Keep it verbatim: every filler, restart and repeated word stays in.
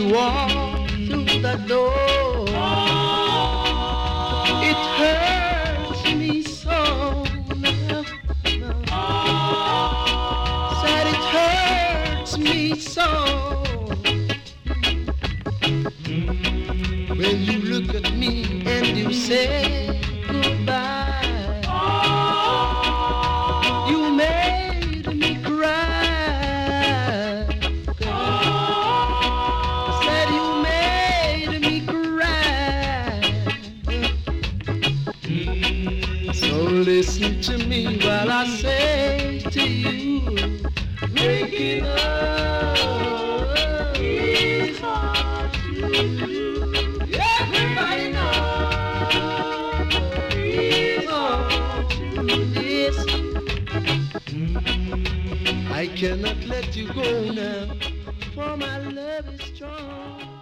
walk through the door. It hurts me so now. Said it hurts me so when you look at me and you say goodbye. You made me cry. Said you made me cry. So listen to me while I say to you, breaking up is hard to do. Everybody knows it's hard to listen. I cannot let you go now, for my love is strong.